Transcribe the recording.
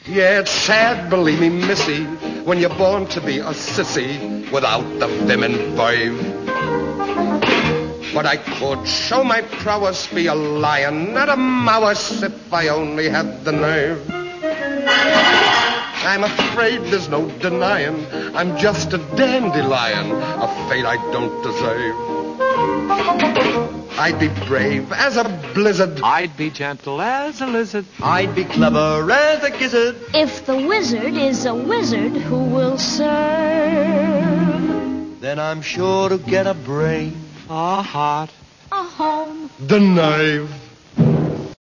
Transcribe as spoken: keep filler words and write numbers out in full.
Yeah, it's sad, believe me, missy, when you're born to be a sissy without the vim and vibe. But I could show my prowess, be a lion, not a mouse, if I only had the nerve. I'm afraid there's no denying I'm just a dandelion, a fate I don't deserve. I'd be brave as a blizzard. I'd be gentle as a lizard. I'd be clever as a gizzard. If the wizard is a wizard who will serve, then I'm sure to get a brain, A heart, a home, The knife.